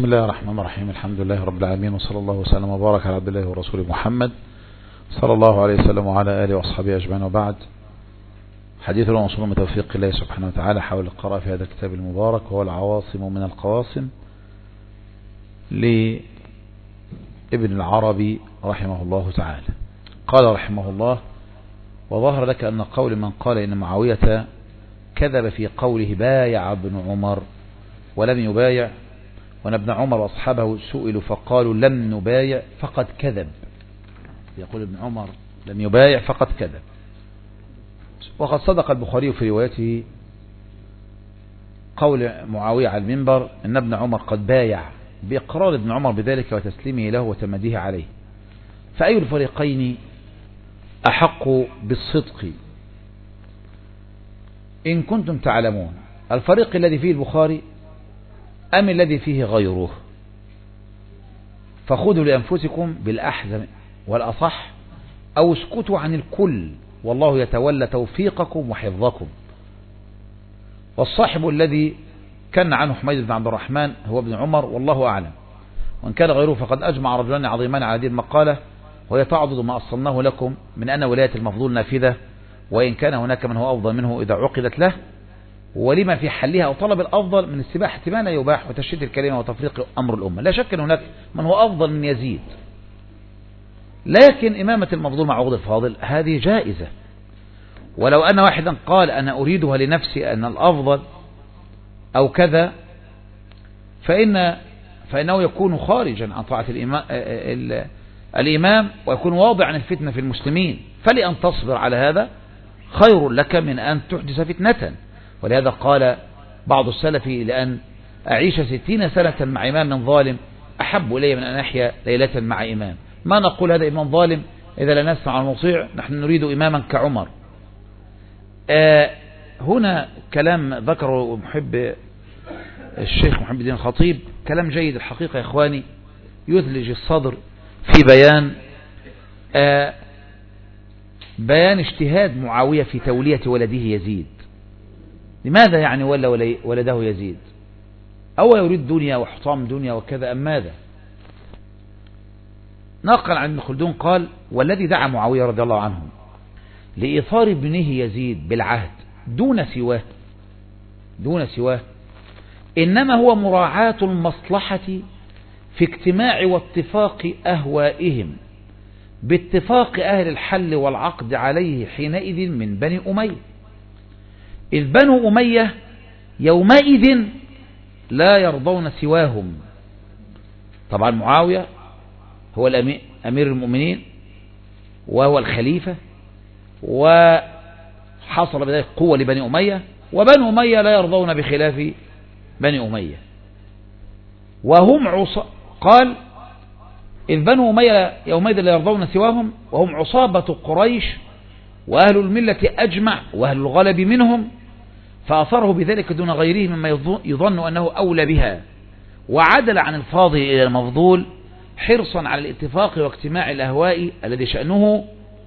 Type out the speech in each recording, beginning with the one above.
بسم الله الرحمن الرحيم. الحمد لله رب العالمين، وصلى الله وسلم وبارك على عبد الله ورسوله محمد صلى الله عليه وسلم وعلى آله وأصحابه أجمعين، وبعد. حديث الموصول من توفيق الله سبحانه وتعالى حول القراءة في هذا الكتاب المبارك، وهو العواصم من القواسم لابن العربي رحمه الله تعالى. قال رحمه الله: وظهر لك أن قول من قال إن معاوية كذب في قوله بايع ابن عمر ولم يبايع، وأن ابن عمر وأصحابه سئلوا فقالوا لم نبايع فقد كذب. يقول ابن عمر لم يبايع فقد كذب. وقد صدق البخاري في روايته قول معاوية على المنبر إن ابن عمر قد بايع، بإقرار ابن عمر بذلك وتسليمه له وتمديه عليه. فأي الفريقين أحق بالصدق إن كنتم تعلمون؟ الفريق الذي فيه البخاري أم الذي فيه غيره؟ فخذوا لأنفسكم بالأحزم والأصح، أو اسكتوا عن الكل، والله يتولى توفيقكم وحفظكم. والصاحب الذي كان عنه حميد بن عبد الرحمن هو ابن عمر، والله أعلم. وإن كان غيره فقد أجمع رجلان عظيمان على هذه المقالة، وهي تعضد ما أصلناه لكم من أن ولاية المفضول نافذة، وإن كان هناك من هو أفضل منه إذا عقدت له، ولما في حلها أو طلب الأفضل من السباحة ما لا يباح وتشتيت الكلمة وتفريق أمر الأمة. لا شك أن هناك من هو أفضل من يزيد، لكن إمامة المفضول مع عقد الفاضل هذه جائزة. ولو أن واحدا قال أنا أريدها لنفسي أن الأفضل أو كذا، فإنه يكون خارجا عن طاعة الإمام ويكون واضعا الفتنة في المسلمين. فلأن تصبر على هذا خير لك من أن تحدث فتنة. ولهذا قال بعض السلف: لأن أعيش 60 سنة مع إمام ظالم أحب إلي من أن أحيا ليلة مع إمام. ما نقول هذا إمام ظالم إذا لا نسمع المطيع، نحن نريد إماما كعمر. هنا كلام ذكره محب الشيخ محمد الدين الخطيب، كلام جيد الحقيقة يا إخواني، يثلج الصدر في بيان اجتهاد معاوية في تولية ولده يزيد. لماذا يعني ولده يزيد؟ أو يريد دنيا وحطام دنيا وكذا أم ماذا؟ نقل عن ابن خلدون قال: والذي دعا معاوية رضي الله عنه لإيثار ابنه يزيد بالعهد دون سواه إنما هو مراعاة المصلحة في اجتماع واتفاق أهوائهم باتفاق أهل الحل والعقد عليه حينئذ من بني أمية، إذ بنو أمية يومئذ لا يرضون سواهم. طبعا معاوية هو أمير المؤمنين وهو الخليفة، وحصل بذلك قوة لبني أمية، وبنو أمية لا يرضون بخلاف بني أمية. وهم قال: إذ بنو أمية يومئذ لا يرضون سواهم، وهم عصابة قريش وأهل الملة أجمع وأهل الغلب منهم، فأثره بذلك دون غيره مما يظن أنه أولى بها، وعدل عن الفاضل إلى المفضول حرصا على الاتفاق واجتماع الأهواء الذي شأنه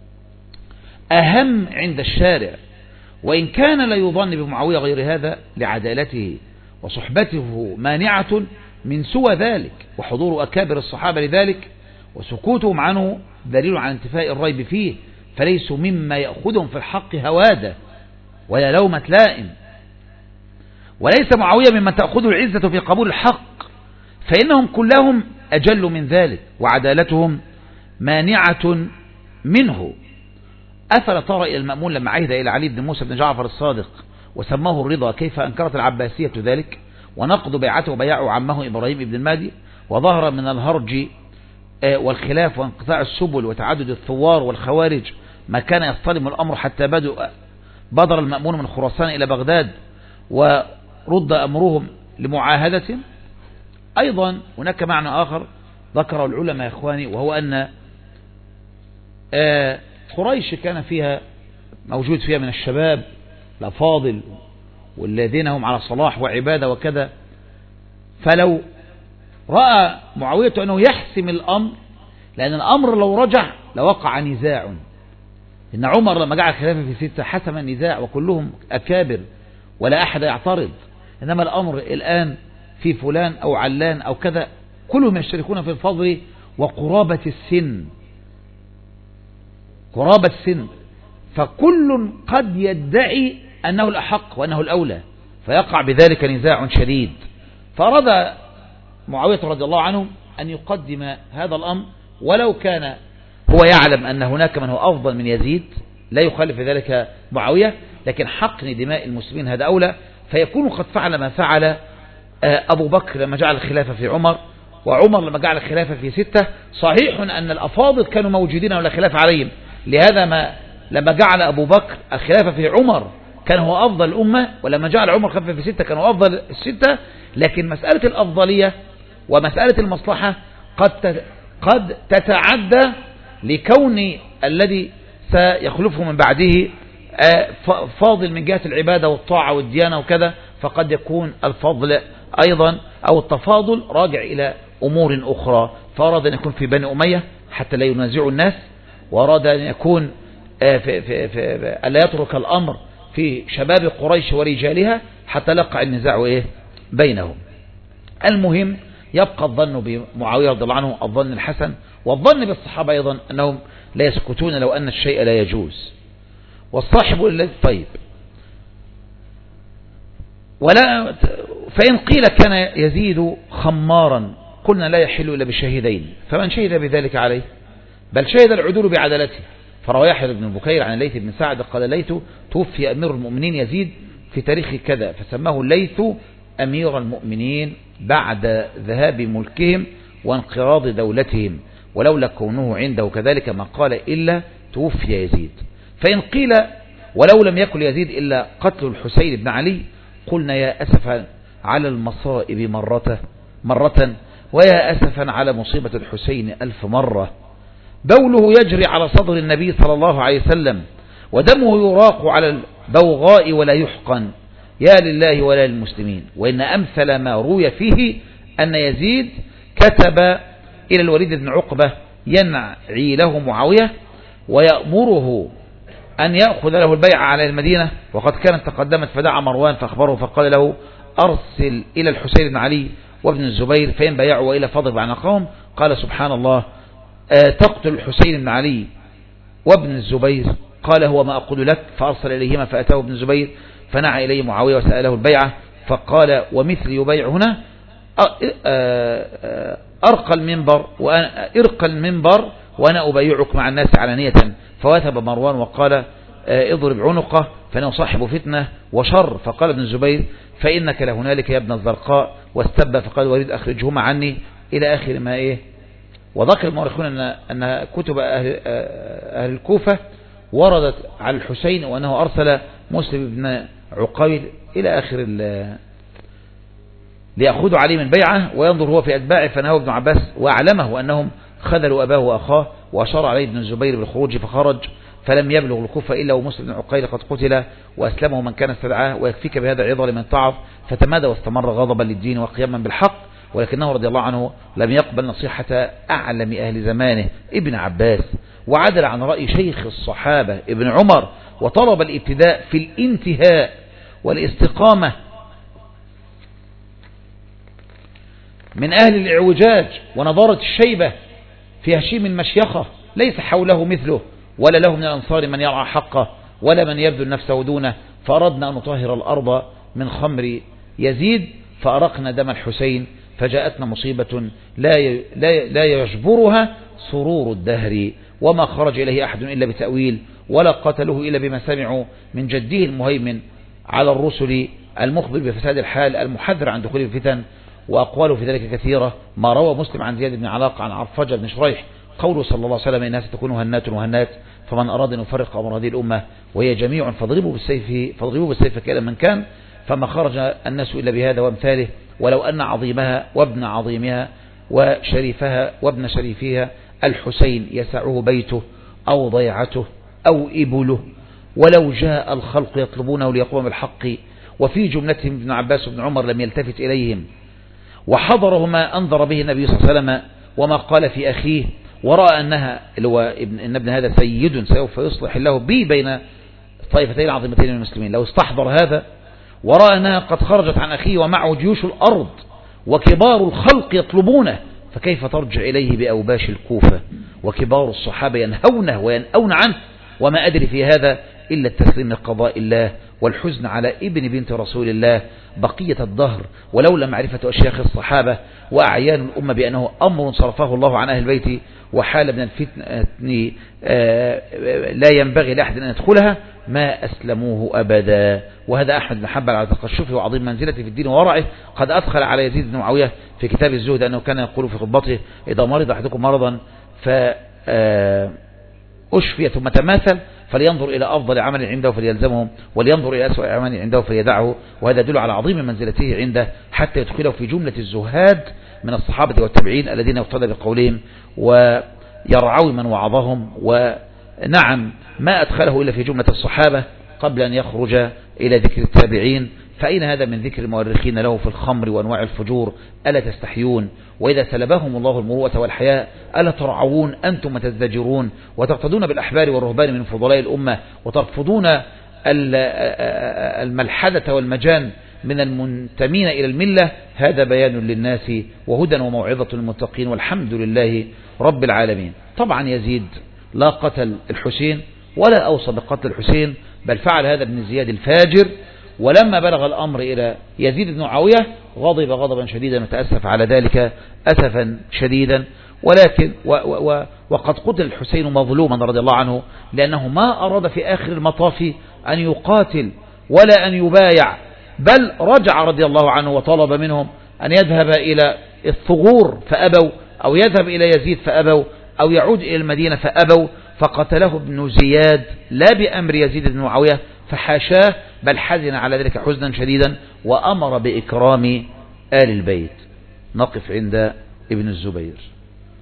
أهم عند الشارع. وإن كان لا يظن بمعاوية غير هذا لعدالته وصحبته مانعة من سوى ذلك، وحضور أكابر الصحابة لذلك وسكوتهم عنه دليل على انتفاء الريب فيه، فليسوا مما يأخذهم في الحق هوادة ولا لومة لائم. وليس معاوية ممن تأخذه العزة في قبول الحق، فإنهم كلهم أجل من ذلك وعدالتهم مانعة منه. أفلا ترى إلى المأمون لما عهد إلى علي بن موسى بن جعفر الصادق وسماه الرضا كيف أنكرت العباسية ذلك، ونقضوا بيعته وبيعوا عمه إبراهيم بن المهدي، وظهر من الهرج والخلاف وانقطاع السبل وتعدد الثوار والخوارج ما كان يصطلم الأمر حتى بدر المأمون من خراسان إلى بغداد ورد أمرهم لمعاهدة. أيضا هناك معنى آخر ذكره العلماء يا إخواني، وهو أن قريش كان فيها موجود فيها من الشباب الأفاضل والذين هم على صلاح وعبادة وكذا، فلو رأى معاوية أنه يحسم الأمر، لأن الأمر لو رجع لوقع نزاع. إن عمر لما جعل الخلافة في 6 حسم النزاع وكلهم أكابر ولا أحد يعترض، إنما الأمر الآن في فلان أو علان أو كذا، كلهم يشتركون في الفضل وقرابة السن، قرابة السن، فكل قد يدعي أنه الأحق وأنه الأولى، فيقع بذلك نزاع شديد. فأراد معاوية رضي الله عنه أن يقدم هذا الأمر، ولو كان هو يعلم أن هناك من هو أفضل من يزيد لا يخالف ذلك معاوية، لكن حقن دماء المسلمين هذا أولى، فيكون قد فعل ما فعل أبو بكر لما جعل الخلافة في عمر، وعمر لما جعل الخلافة في 6. صحيح أن الأفاضل كانوا موجودين ولا خلاف عليهم، لهذا ما لما جعل أبو بكر الخلافة في عمر كان هو أفضل الأمة، ولما جعل عمر الخلافة في 6 كان هو أفضل الستة. لكن مسألة الأفضلية ومسألة المصلحة قد تتعدى لكون الذي سيخلفه من بعده فاضل من جهة العبادة والطاعة والديانة وكذا، فقد يكون الفضل أيضا أو التفاضل راجع إلى أمور أخرى. فأراد أن يكون في بني أمية حتى لا ينازع الناس، وأراد أن يكون ألا يترك الأمر في شباب قريش ورجالها حتى لقع النزاع بينهم. المهم يبقى الظن بمعاوية رضي الله عنه الظن الحسن، والظن بالصحابة أيضا أنهم لا يسكتون لو أن الشيء لا يجوز. والصاحب الذي طيب ولا فإن قيل كان يزيد خمارا قلنا لا يحل إلا بشهيدين، فمن شهد بذلك عليه؟ بل شهد العدول بعدالته. فروى يحيى بن بكير عن الليث بن سعد قال الليث توفي أمير المؤمنين يزيد في تاريخ كذا، فسماه الليث أمير المؤمنين بعد ذهاب ملكهم وانقراض دولتهم، ولولا كونه عنده كذلك ما قال إلا توفي يزيد. فإن قيل ولو لم يكن يزيد إلا قتل الحسين بن علي قلنا يا أسفا على المصائب مرة ويا أسفا على مصيبة الحسين 1000 مرة. بوله يجري على صدر النبي صلى الله عليه وسلم، ودمه يراق على البوغاء ولا يحقن، يا لله ولا للمسلمين. وإن أمثل ما روي فيه أن يزيد كتب إلى الوليد بن عقبة ينعي له معاوية ويأمره أن يأخذ له البيعة على المدينة، وقد كانت تقدمت، فدعا مروان فأخبره فقال له أرسل إلى الحسين بن علي وابن الزبير فإن بايعوا وإلى فضل عنقهم. قال سبحان الله تقتل الحسين بن علي وابن الزبير؟ قال هو ما أقول لك. فأرسل إليهما فأتاه ابن الزبير فنعى إليه معاوية وسأله البيعة، فقال ومثل يبايع هنا أرقى المنبر وأنا أبايعك مع الناس علانية. فوثب مروان وقال اضرب عنقه فإنه صاحب فتنة وشر. فقال ابن الزبير فإنك لهنالك يا ابن الزرقاء، واستبى فقال وريد أخرجهما عني إلى آخر ما وذكر المؤرخون أن كتب أهل الكوفة وردت على الحسين وأنه أرسل مسلم بن عقيل إلى آخر ليأخذوا عليه من بيعه وينظر هو في أتباعه، فنهى ابن عباس وأعلمه أنهم خذلوا أباه وأخاه، وأشار عليه ابن الزبير بالخروج فخرج، فلم يبلغ الكوفة إلا ومسلم بن عقيل قد قتل وأسلمه من كان استدعاه، ويكفيك بهذا عظة لمن تعظ. فتمادى واستمر غضبا للدين وقياما بالحق، ولكنه رضي الله عنه لم يقبل نصيحة أعلم أهل زمانه ابن عباس، وعدل عن رأي شيخ الصحابة ابن عمر، وطلب الابتداء في الانتهاء والاستقامة من أهل الإعوجاج ونضارة الشيبة في هشيم المشيخة، ليس حوله مثله ولا له من الأنصار من يرعى حقه ولا من يبذل نفسه دونه. فأردنا أن نطهر الأرض من خمر يزيد فأرقنا دم الحسين، فجاءتنا مصيبة لا يجبرها سرور الدهر، وما خرج إليه أحد إلا بتأويل، ولا قتلوه إلا بما سمعوا من جده المهيمن على الرسل المخبر بفساد الحال المحذر عن دخول الفتن. وأقواله في ذلك كثيرة. ما روى مسلم عن زياد بن علاقة عن عرفجة بن شريح قوله صلى الله عليه وسلم الناس تكون هنات وهنات، فمن أراد أن يفرق أمر هذه الأمة وهي جميع فاضربوا بالسيف كلا من كان، فما خرج الناس إلا بهذا وامثاله. ولو أن عظيمها وابن عظيمها وشريفها وابن شريفها الحسين يسعه بيته أو ضيعته أو إبله، ولو جاء الخلق يطلبونه ليقوم بالحق، وفي جملتهم ابن عباس وابن عمر لم يلتفت إليهم، وحضره ما أنظر به النبي صلى الله عليه وسلم وما قال في أخيه، ورأى أنها إن ابن هذا سيد سوف يصلح الله به بين الطائفتين العظيمتين من المسلمين، لو استحضر هذا ورأى أنها قد خرجت عن أخيه ومعه جيوش الأرض وكبار الخلق يطلبونه، فكيف ترجع إليه بأوباش الكوفة؟ وكبار الصحابة ينهونه وينأون عنه، وما أدري في هذا إلا التسليم لقضاء الله والحزن على ابن بنت رسول الله بقية الدهر، ولولا معرفة أشياخ الصحابة وأعيان الأمة بأنه أمر صرفه الله عن أهل البيت وحال من الفتنة لا ينبغي لأحد أن يدخلها ما أسلموه أبدا. وهذا أحمد بن حنبل على تقشفه وعظيم منزلته في الدين وورعه قد أدخل على يزيد بن معاوية في كتاب الزهد أنه كان يقول في خطبته: إذا مرض أحدكم مرضا أشفي ثم تماثل فلينظر إلى أفضل عمل عنده فليلزمه، ولينظر إلى أسوأ عمل عنده فليدعه. وهذا يدل على عظيم منزلته عنده حتى يدخله في جملة الزهاد من الصحابة والتابعين الذين يقتدى بقولهم ويرعوا من وعظهم. ونعم ما أدخله إلا في جملة الصحابة قبل أن يخرج إلى ذكر التابعين. فأين هذا من ذكر المؤرخين له في الخمر وأنواع الفجور؟ ألا تستحيون؟ وإذا سلبهم الله المروءة والحياء ألا ترعون أنتم تزدجرون وتقتدون بالأحبار والرهبان من فضلاء الأمة وترفضون الملحدة والمجان من المنتمين إلى الملة؟ هذا بيان للناس وهدى وموعظة للمتقين والحمد لله رب العالمين. طبعا يزيد لا قتل الحسين ولا أوصى بقتل الحسين، بل فعل هذا ابن زياد الفاجر. ولما بلغ الأمر إلى يزيد بن معاوية غضب غضبا شديدا وتأسف على ذلك أسفا شديدا. ولكن وقد قتل الحسين مظلوما رضي الله عنه، لأنه ما أراد في آخر المطاف أن يقاتل ولا أن يبايع، بل رجع رضي الله عنه وطلب منهم أن يذهب إلى الثغور فأبوا، أو يذهب إلى يزيد فأبوا، أو يعود إلى المدينة فأبوا، فقتله ابن زياد لا بأمر يزيد بن معاوية فحاشاه، بل حزن على ذلك حزنا شديدا وأمر بإكرام آل البيت. نقف عند ابن الزبير.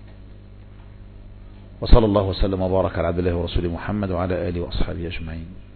وصلى الله وسلم وبارك على عبد الله ورسوله محمد وعلى آله وأصحابه أجمعين.